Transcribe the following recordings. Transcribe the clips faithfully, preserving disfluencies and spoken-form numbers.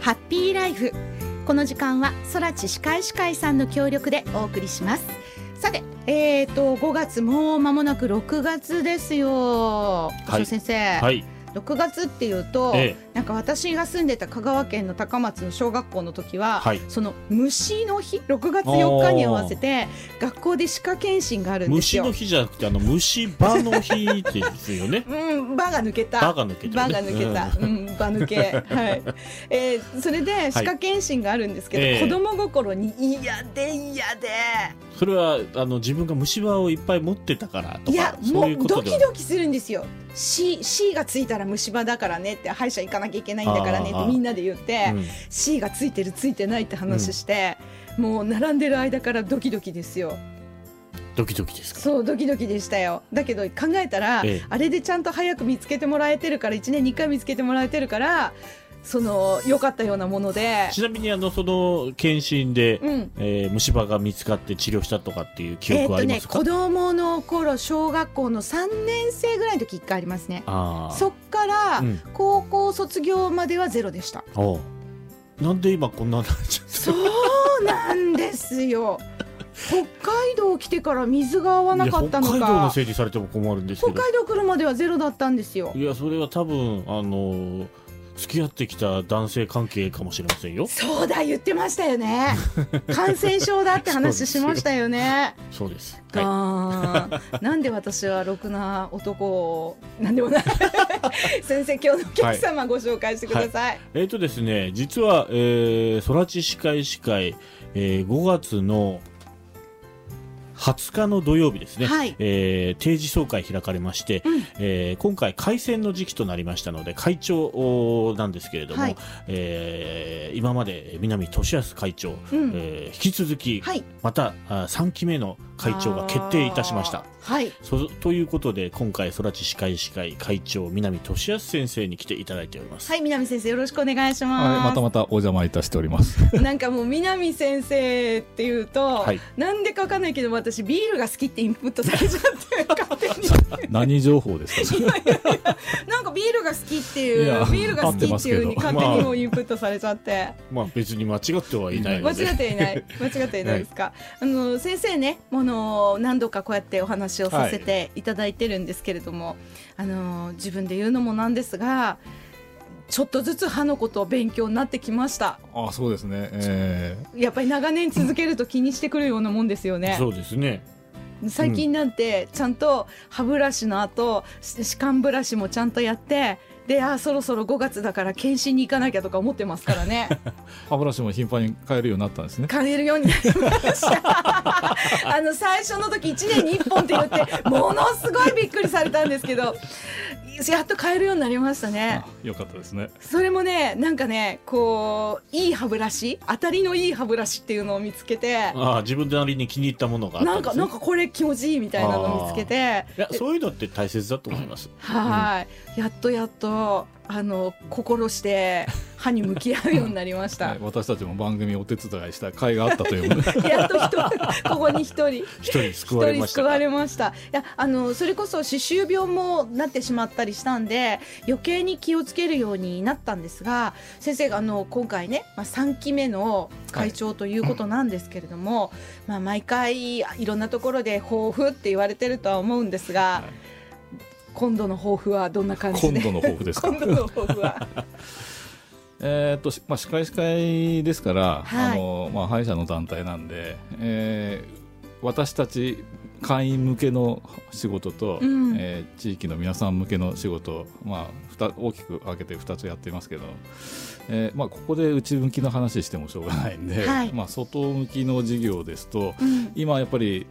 ハッピーライフ。この時間は空知歯科医師会さんの協力でお送りします。さて、えーとごがつもう間もなくろくがつですよ。 はい、 先生、 はい、 ろくがつっていうと、ええ、なんか私が住んでた香川県の高松の小学校の時は、はい、その虫の日ろくがつよっかに合わせて学校で歯科検診があるんですよ。 虫の日じゃなくてあの虫歯の日ってですよね。 うん、歯が抜けた歯が抜けた、ね、 歯が抜けた、うん、歯抜け、はいえー、それで歯科検診があるんですけど、はい、子供心に嫌で嫌で、 それはあの自分が虫歯をいっぱい持ってたからとか、 いやそういうことではもうドキドキするんですよ。 C, C がついたら虫歯だからねって、歯医者行かなきゃいけないんだからねってみんなで言って、うん、C がついてるついてないって話して、うん、もう並んでる間からドキドキですよ。 ドキドキですか。 そうドキドキでしたよ。だけど考えたら、ええ、あれでちゃんと早く見つけてもらえてるから、いちねんにいっかい見つけてもらえてるからその良かったようなもので。 ちなみにあのその検診で、うんえー、虫歯が見つかって治療したとかっていう記憶はありますか。 えーっとね、子供の頃小学校のさんねんせいぐらいの時いっかいありますね。あそっから、うん、高校卒業まではゼロでした。 おなんで今こんなになっちゃった。 そうなんですよ。北海道来てから水が合わなかったのか。 北海道の整理されても困るんですけど、 北海道来るまではゼロだったんですよ。 いやそれは多分あの付き合ってきた男性関係かもしれませんよ。 そうだ言ってましたよね。感染症だって話しましたよね。 そうです、 はい、あなんで私はろくな男をなんでもない先生今日のお客様、はい、ご紹介してください、はい、 えーとですね実は、えー、空知歯科医師会、えー、ごがつのはつかの土曜日ですね、はいえー、定時総会開かれまして、うんえー、今回改選の時期となりましたので会長なんですけれども、はいえー、今まで南俊康会長、うんえー、引き続き、はい、またさんきめの会長が決定いたしました。はい、そということで今回空知歯科医師会会長南俊康先生に来ていただいております。 はい南先生よろしくお願いします、 はい、またまたお邪魔いたしておりますなんかもう南先生っていうと、はい、なんでかわかんないけど私ビールが好きってインプットされちゃって勝手に何情報ですか。いやいやいやなんかビールが好きっていうビールが好きっていう風に勝手にもうインプットされちゃって、 まあ、まあ別に間違ってはいないので間違っていない間違っていないですか、はい、あの先生ねもの何度かこうやってお話をさせていただいてるんですけれども、はい、あの自分で言うのもなんですがちょっとずつ歯のことを勉強になってきました。 あそうですね、えー、やっぱり長年続けると気にしてくるようなもんですよね。 そうですね。 最近なんてちゃんと歯ブラシの後歯間ブラシもちゃんとやってであそろそろごがつだから検診に行かなきゃとか思ってますからね歯ブラシも頻繁に買えるようになったんですね。 買えるようになりましたあの最初の時いちねんにいっぽんって言ってものすごいびっくりされたんですけどやっと買えるようになりましたね。 よかったですね。 それもねなんかねこういい歯ブラシ当たりのいい歯ブラシっていうのを見つけてあ自分なりに気に入ったものがあったんですね。 なんかなんかこれ気持ちいいみたいなのを見つけていやそういうのって大切だと思います。 はい、うん、やっとやっとあの心して歯に向き合うようになりました、はい、 私たちも番組お手伝いした甲斐があったというやっと人ここに一人一人救われました。 救われました。いやあのそれこそ歯周病もなってしまったりしたんで余計に気をつけるようになったんですが先生があの今回ね、まあ、さんきめの会長ということなんですけれども、はいまあ、毎回いろんなところで抱負って言われてるとは思うんですが、はい今度の抱負はどんな感じで。 今度の抱負ですか。 今度の抱負はえっと、まあ、歯科医師会ですから、はいあのまあ、歯医者の団体なんで、えー、私たち会員向けの仕事と、うんえー、地域の皆さん向けの仕事、まあ、大きく分けてふたつやっていますけど、えーまあ、ここで内向きの話してもしょうがないんで、はいまあ、外向きの事業ですと、うん、今やっぱり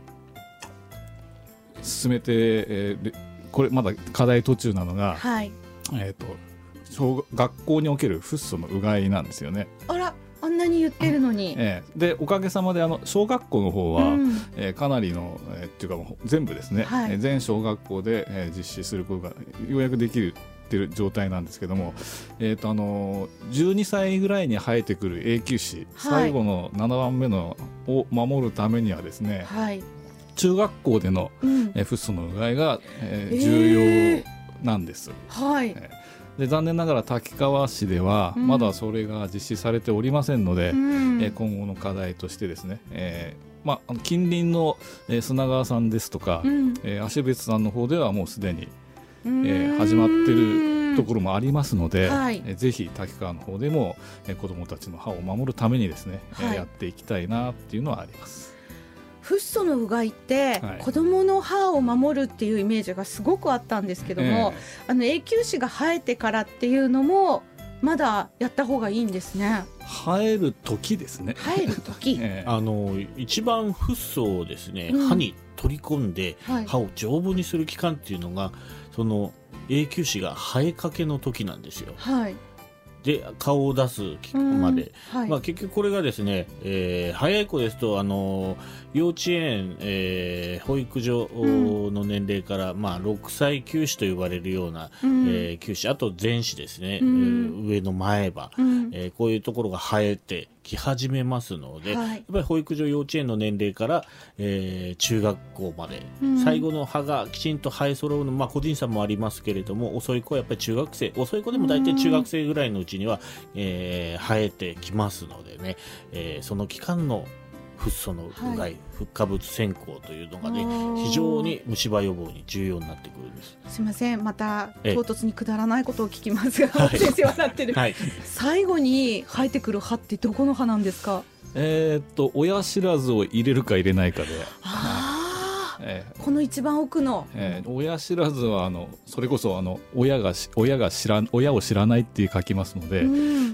進めて、えーこれまだ課題途中なのが、はいえー、と小学校におけるフッ素のうがいなんですよね。 あらあんなに言ってるのに、 えー、でおかげさまであの小学校の方は、うんえー、かなりの、えー、っていうかもう全部ですね、はいえー、全小学校で、えー、実施することがようやくできるってる状態なんですけども、えーとあのー、じゅうにさいぐらいに生えてくる永久歯、はい、最後のななばんめのを守るためにはですね、はい中学校での、うん、えフッ素のうがいが、えー、重要なんです、はいえで残念ながら滝川市ではまだそれが実施されておりませんので、うん、えー、今後の課題としてですね、えーまあ、近隣の、えー、砂川さんですとか、うん、えー、芦別さんの方ではもうすでに、えー、始まっているところもありますので、はい、えー、ぜひ滝川の方でも、えー、子どもたちの歯を守るためにですね、はい、えー、やっていきたいなっていうのはあります。 フッ素のうがいって、はい、子どもの歯を守るっていうイメージがすごくあったんですけども、えー、あの永久歯が生えてからっていうのもまだやった方がいいんですね。 生える時ですね。 生える時、 えー、あの一番フッ素をですね、うん、歯に取り込んで、はい、歯を丈夫にする期間っていうのがその永久歯が生えかけの時なんですよ。はい、で顔を出すまで、はい、まあ、結局これがですね、えー、早い子ですとあの幼稚園、えー、保育所の年齢から、うん、まあ、ろくさい臼歯と呼ばれるような、うん、えー、臼歯、あと前歯ですね、うん、上の前歯、うん、えー、こういうところが生えてき始めますので、はい、やっぱり保育所幼稚園の年齢から、えー、中学校まで、うん、最後の歯がきちんと生え揃うの、まあ、個人差もありますけれども、遅い子はやっぱり中学生、遅い子でも大体中学生ぐらいのうちには、えー、生えてきますのでね、えー、その期間のフッ素のうがい、はい、フッ化物選考というのがね、非常に虫歯予防に重要になってくるんです。 すいません、また唐突にくだらないことを聞きますが、はい、先生笑ってる、はい、最後に生えてくる歯ってどこの歯なんですか？ えー、っと親知らずを入れるか入れないかで、 えー、この一番奥の、 えー、親知らずはあのそれこそあの 親が親が知ら親を知らないって書きますので、うん、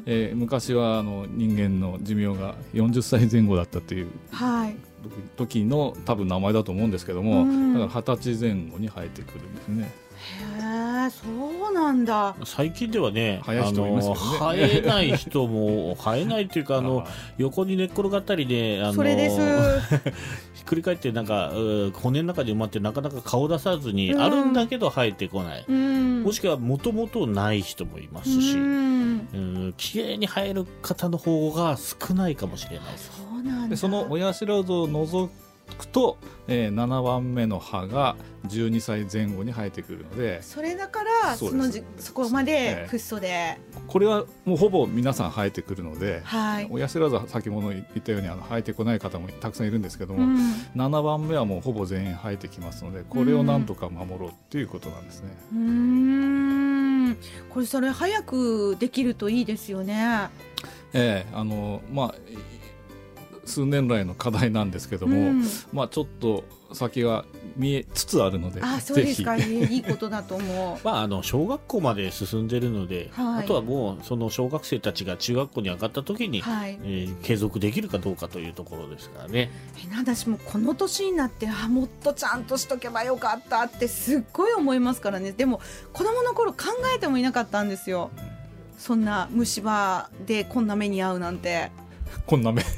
えー、昔はあの人間の寿命がよんじゅっさいぜん後だったという、はい、時の多分名前だと思うんですけども、うん、だからはたちぜん後に生えてくるんですね。 へえ、そうなんだ。 最近ではね、 生え人いますよね。 生えない人も生えないというかあの横に寝っ転がったりで、あのそれですひっくり返ってなんか骨の中で埋まってなかなか顔出さずに、うん、あるんだけど生えてこない、うん、もしくはもともとない人もいますし、うん、きれいに生える方の方が少ないかもしれないです。 そうなんだ。 でその親知らずを除くと、えー、ななばんめの歯がじゅうにさいぜん後に生えてくるので、 それだからそのじそこまでフッ素で、えー、これはもうほぼ皆さん生えてくるので、はい、親知らずは先ほど言ったようにあの生えてこない方もたくさんいるんですけども、うん、ななばんめはもうほぼ全員生えてきますので、これをなんとか守ろうっていうことなんですね。 うーん、これそれ早くできるといいですよね。 えー、あのまあ数年来の課題なんですけども、うん、まあ、ちょっと先が見えつつあるので、 あ、そうですか、いいことだと思う。 まあ、あの小学校まで進んでいるので、はい、あとはもうその小学生たちが中学校に上がった時に、はい、えー、継続できるかどうかというところですからね。 え私もこの年になってあもっとちゃんとしとけばよかったってすっごい思いますからね。でも子供の頃考えてもいなかったんですよ、うん、そんな虫歯でこんな目に遭うなんて。 こんな目い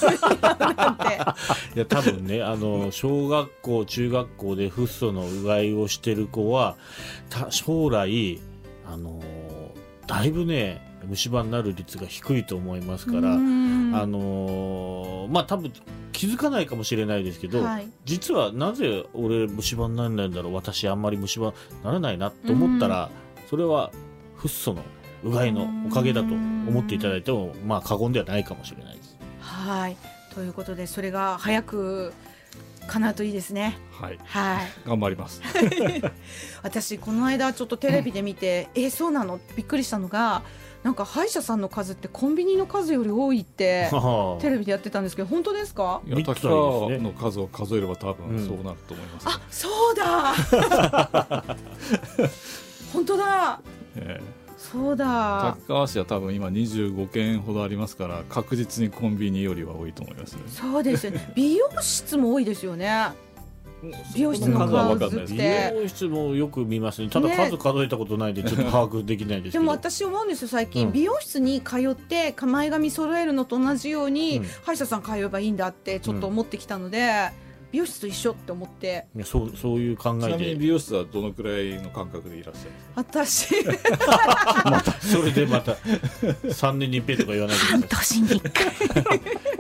や多分ね、あの小学校中学校でフッ素のうがいをしてる子はた将来あのだいぶね虫歯になる率が低いと思いますから、あのまあ多分気づかないかもしれないですけど、はい、実はなぜ俺虫歯にならないんだろう、私あんまり虫歯ならないなと思ったら、それはフッ素のうがいのおかげだと思っていただいてもまあ過言ではないかもしれないです。 はい、ということでそれが早く叶うといいですね。 はい、はい、頑張ります私この間ちょっとテレビで見て、うん、えそうなのびっくりしたのが、なんか歯医者さんの数ってコンビニの数より多いってテレビでやってたんですけど、本当ですか？ いや、滝川の数を数えれば多分そうなると思います、ね、 うん、あ、そうだ本当だ、えーそうだ、 滝川市は多分今にじゅうごけんほどありますから、確実にコンビニよりは多いと思いますね。 そうですよね。美容室も多いですよね。美容室の数って、 美容室もよく見ますね。ただ数数えたことないんでちょっと把握できないですけど、 でも私思うんですよ、最近、うん、美容室に通って前髪揃えるのと同じように、うん、歯医者さん通えばいいんだってちょっと思ってきたので、うん、美容室と一緒って思って。 いや、そう、そういう考えで。 ちなみに美容室はどのくらいの感覚でいらっしゃるんですか？ 私またそれでまたさんねんに一遍とか言わないで半年にいっかい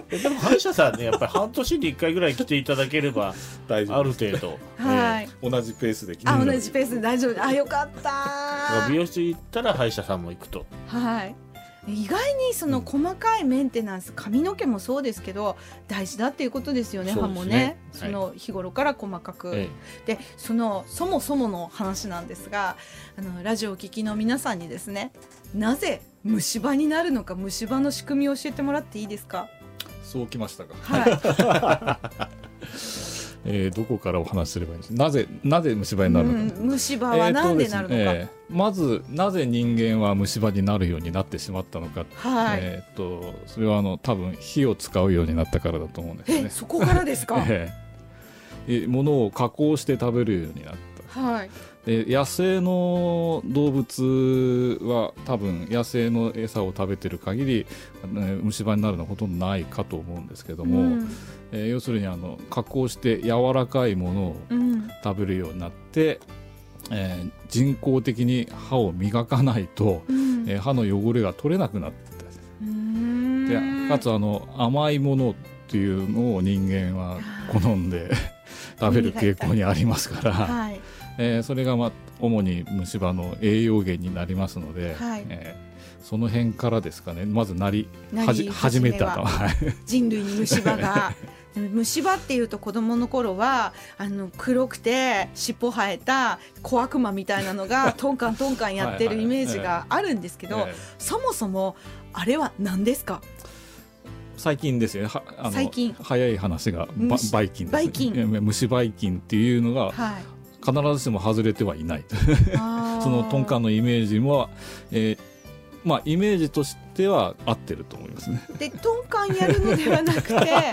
でも歯医者さんね、やっぱり半年にいっかいぐらい来ていただければ大丈夫、ある程度、 はい、 えー、同じペースで来て、 あ、同じペースで大丈夫。あ、よかった美容室行ったら歯医者さんも行くと。 はい、意外にその細かいメンテナンス、髪の毛もそうですけど大事だっていうことですよね。歯もね、その日頃から細かく、はい、でそのそもそもの話なんですが、あのラジオを聞きの皆さんにですね、なぜ虫歯になるのか、虫歯の仕組みを教えてもらっていいですか。 そうきましたか。 はい。 えー、どこからお話しすればいいんですか。なぜなぜ虫歯になるのか、 うん、虫歯はなんでなるのか、えーえー、まずなぜ人間は虫歯になるようになってしまったのか、 はい、 えー、とそれはあの多分火を使うようになったからだと思うんですね。 え、そこからですか。 えー、物を加工して食べるようになった、 はい、 で野生の動物は多分野生の餌を食べてる限り、ね、虫歯になるのはほとんどないかと思うんですけども、うん、えー、要するにあの加工して柔らかいものを食べるようになって、うん、えー、人工的に歯を磨かないと、うん、えー、歯の汚れが取れなくなった。うん、でかつあの甘いものっていうのを人間は好んで食べる傾向にありますから、はい、えー、それが、まあ、主に虫歯の栄養源になりますので、はい、えー、その辺からですかね、まずなりはじ始めたと。 人類に虫歯が虫歯っていうと子供の頃はあの黒くて尻尾生えた小悪魔みたいなのがトンカントンカンやってるイメージがあるんですけど、はいはい、えー、そもそもあれは何ですか。 最近ですよね。はあの最近早い話がばばい菌です、ね、 ばい菌、 虫ばい菌っていうのが、はい、必ずしも外れてはいないそのトンカンのイメージも、えーまあ、イメージとしては合ってると思いますね。 でトンカンやるのではなくて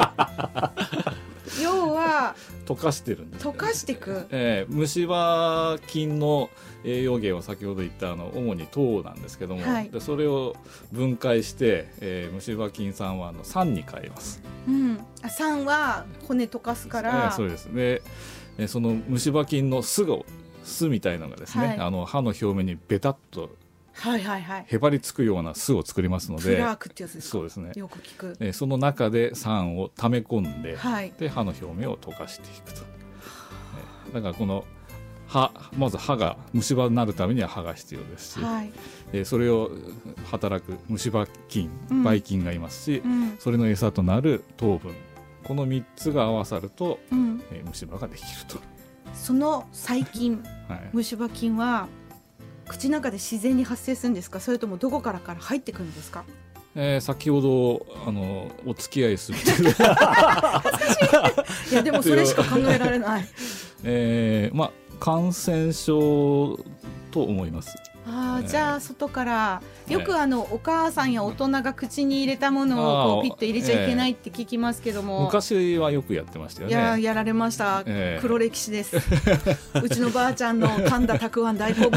要は溶かしてるんです、ね、 溶かしていく、 えー、虫歯菌の栄養源は先ほど言ったあの主に糖なんですけども、はい、でそれを分解して、えー、虫歯菌酸はあの酸に変えます、 うん、あ酸は骨溶かすから、 えー、そうですね。でその虫歯菌の巣が巣みたいなのがですね、はい、あの歯の表面にベタっとはいはいはい、 へばりつくような巣を作りますので、 プラークってやつですか。 そうですね。 よく聞く。 えその中で酸を溜め込んで、 はい、 で歯の表面を溶かしていくと。えだからこの歯、まず歯が虫歯になるためには歯が必要ですし、はい、えそれを働く虫歯菌、ばい菌がいますし、うん、それの餌となる糖分、このみっつが合わさると、うん、え虫歯ができると。 その細菌、はい、虫歯菌は口の中で自然に発生するんですか、それともどこからから入ってくるんですか。 えー、先ほどあのお付き合いする恥ずかしい。いやでもそれしか考えられない。 えー、まあ感染症と思います。 あ、えー、じゃあ外からよくあの、えー、お母さんや大人が口に入れたものをこうピッと入れちゃいけないって聞きますけども、 えー、昔はよくやってましたよね。 いややられました、えー、黒歴史です。うちのばあちゃんの噛んだたくあん大好物でした。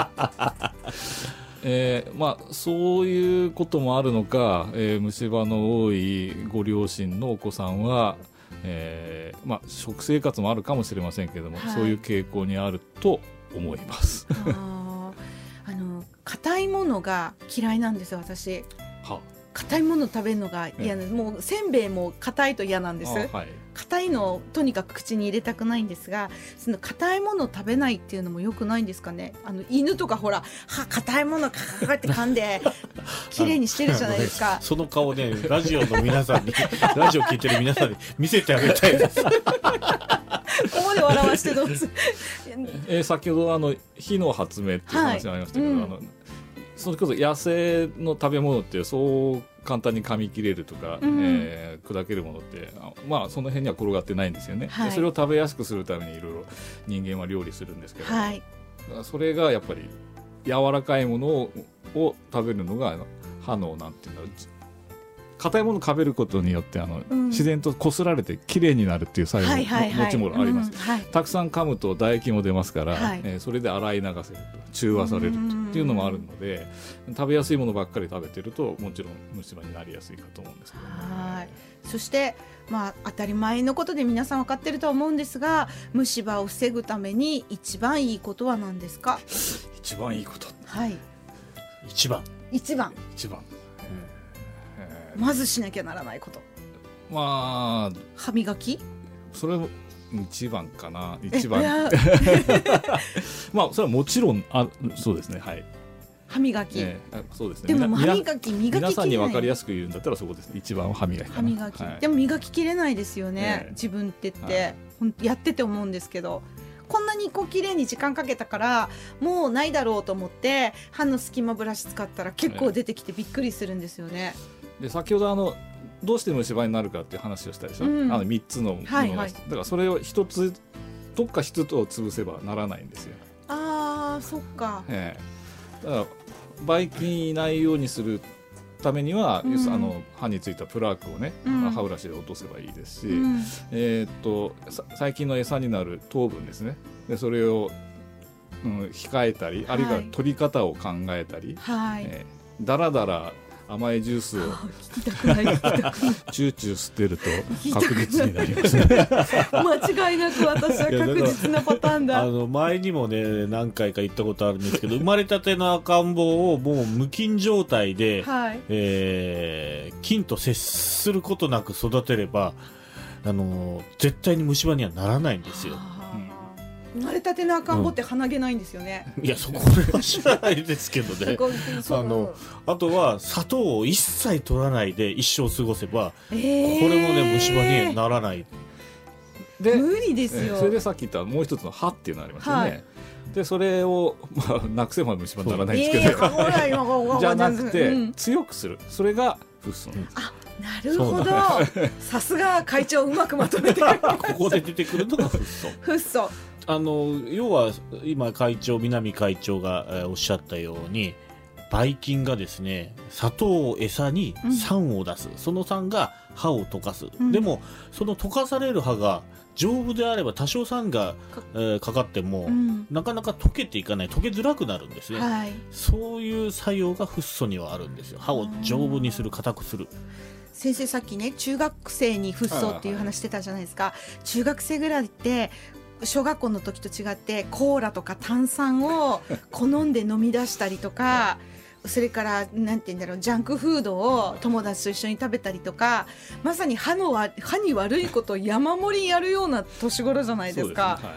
えーまあ、そういうこともあるのか、えー、虫歯の多いご両親のお子さんは、えーまあ、食生活もあるかもしれませんけれども、はい、そういう傾向にあると思います。 ああの硬いものが嫌いなんですよ私。 は硬いもの食べるのが嫌な、もうせんべいも硬いと嫌なんです。はい、硬いのをとにかく口に入れたくないんですが、その硬いものを食べないっていうのも良くないんですかね。あの犬とかほらは硬いものカカって噛んで綺麗にしてるじゃないですか。 その顔ね、ラジオの皆さんにラジオ聞いてる皆さんに見せてあげたいです。ここまで笑わしてどうする。 えー、先ほどあの火の発明っていう話がありましたけど、はい、うん、あのそれこそ野生の食べ物ってそう簡単に噛み切れるとか、うん、えー、砕けるものってまあその辺には転がってないんですよね、はい、それを食べやすくするためにいろいろ人間は料理するんですけど、はい、それがやっぱり柔らかいものを、を食べるのが歯のなんていうんだろう、硬いものを食べることによってあの、うん、自然とこすられてきれいになるっていう作用も、はいはいはい、もちもあります、うん、はい、たくさん噛むと唾液も出ますから、はい、えー、それで洗い流せると中和されるとっていうのもあるので、食べやすいものばっかり食べてるともちろん虫歯になりやすいかと思うんですけど、ね、 はい、そして、まあ、当たり前のことで皆さん分かってるとは思うんですが、虫歯を防ぐために一番いいことは何ですか。 一番いいこと、 はい、 一番一番一番、えーまずしなきゃならないこと。 まあ歯磨き、 それも一番かな。一番まあそれはもちろんあそうですね、はい。 歯磨き、 えー、そうですね。 でも歯磨き磨ききれない。 皆さんに分かりやすく言うんだったらそこですね。一番は歯磨きかな。 歯磨き、はい、でも磨ききれないですよね、えー、自分ってって、はい、ほんやってて思うんですけど、こんなにこう綺麗に時間かけたからもうないだろうと思って歯の隙間ブラシ使ったら結構出てきてびっくりするんですよね。 で先ほどあのどうして虫歯になるかっていう話をしたでしょ、うん、あのみっつのものが、はいはい、だからそれを一つどっか一つを潰せばならないんですよ。 あーそっか、 ええ、だからばい菌いないようにするためには、うん、あの歯についたプラークをね、うん、歯ブラシで落とせばいいですし、うん、えー、っと細菌の餌になる糖分ですね、でそれを、うん、控えたり、はい、あるいは取り方を考えたり、はい、えー、だらだら甘いジュースをチューチュー吸ってると確実になりますね間違いなく私は確実なパターンだ。 あの前にもね何回か言ったことあるんですけど、生まれたての赤ん坊をもう無菌状態で、はい、えー、菌と接することなく育てればあの絶対に虫歯にはならないんですよ。 生まれたての赤ん坊って鼻毛ないんですよね、 うん、いやそこは知らないですけどねあのあとは砂糖を一切取らないで一生過ごせば、えー、これもね虫歯にはならないで無理ですよ、えー、 それでさっき言ったもう一つの歯っていうのがありますよね、はい、でそれを、まあ、なくせば虫歯にならないんですけど、えー、じゃなくて、うん、強くする、それがフッ素なんです。 あ、なるほどさすが会長うまくまとめてここで出てくるのがフッ素フッ素あの要は今会長南会長が、えー、おっしゃったようにばい菌がですね砂糖を餌に酸を出す、うん、その酸が歯を溶かす、うん、でもその溶かされる歯が丈夫であれば多少酸がか,、えー、かかっても、うん、なかなか溶けていかない、溶けづらくなるんですね、はい、そういう作用がフッ素にはあるんですよ。歯を丈夫にする、硬くする。 先生さっきね中学生にフッ素っていう話してたじゃないですか、はい、中学生ぐらいって小学校の時と違ってコーラとか炭酸を好んで飲み出したりとかそれからなんて言うんだろうジャンクフードを友達と一緒に食べたりとか、まさに歯の歯に悪いことを山盛りやるような年頃じゃないですか。そうですね、はい、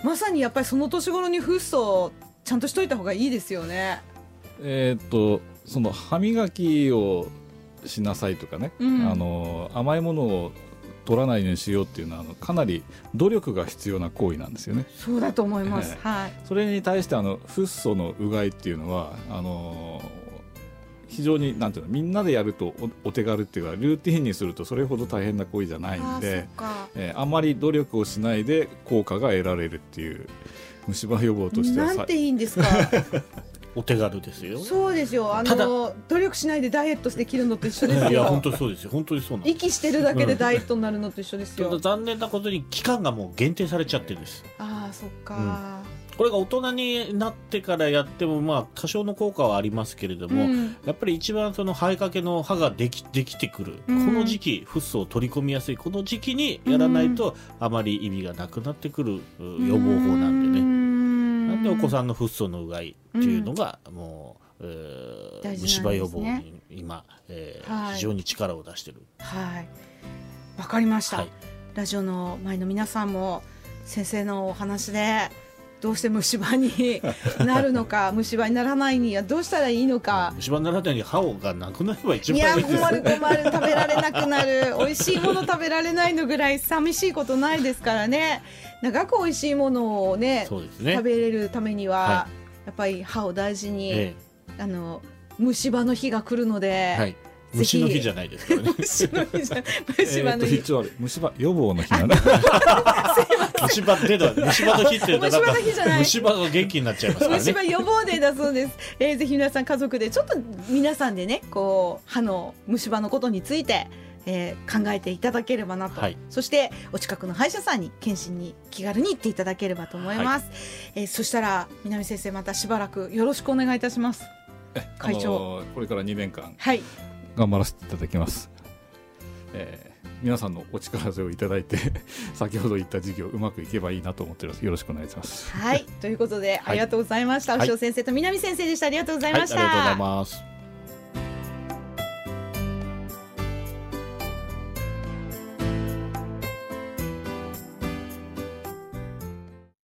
まさにやっぱりその年頃にフッ素をちゃんとしといた方がいいですよね。 えー、っとその歯磨きをしなさいとかね、うん、あの甘いものを取らないようにしようっていうのはかなり努力が必要な行為なんですよね。 そうだと思います、 えーはい、それに対してあのフッ素のうがいっていうのはあの非常になんていうのみんなでやると お, お手軽っていうかルーティンにするとそれほど大変な行為じゃないんで、あ, えー、あんまり努力をしないで効果が得られるっていう虫歯予防としてはなんていいんですかお手軽ですよ。 そうですよ。あの努力しないでダイエットできるのと一緒ですよ。 いや本当にそうですよ。本当にそうなんです。 息してるだけでダイエットになるのと一緒ですよ。 うん、残念なことに期間がもう限定されちゃってるんです。 ああそっか、 うん。これが大人になってからやってもまあ多少の効果はありますけれども、うん、やっぱり一番その生えかけの歯ができできてくる、うん、この時期フッ素を取り込みやすいこの時期にやらないと、うん、あまり意味がなくなってくる予防法なんでね。うん、なんでお子さんのフッ素のうがいっていうのがもう、うんえー、虫歯予防に今、えーはい、非常に力を出してる。 はい、わかりました、はい、ラジオの前の皆さんも先生のお話でどうして虫歯になるのか虫歯にならないにはどうしたらいいのか。 虫歯にならないに歯がなくなれば一番いいです。 いや困る困る食べられなくなる美味しいもの食べられないのぐらい寂しいことないですからね。長く美味しいものを ね, そうですね食べれるためには、はい、やっぱり歯を大事に、ええ、あの虫歯の日が来るので、はい虫の日じゃないですからね虫の日じゃ虫歯の日、えー、 一応あれ虫歯予防の日なんだ虫歯ってだ虫歯の日って言うとなんか虫歯が元気になっちゃいますからね。 虫歯予防デーだそうです、えー、ぜひ皆さん家族でちょっと皆さんでねこう歯の虫歯のことについて、えー、考えていただければなと、はい、そしてお近くの歯医者さんに検診に気軽に行っていただければと思います、はいえー、そしたら南先生またしばらくよろしくお願いいたします。会長、あのー、これからにねんかん、 はい頑張らせていただきます、えー、皆さんのお力添えをいただいて先ほど言った授業うまくいけばいいなと思っています。よろしくお願いします。 はいということでありがとうございました、はい、牛尾先生と南先生でした。ありがとうございました、 はい、ありがとうございます。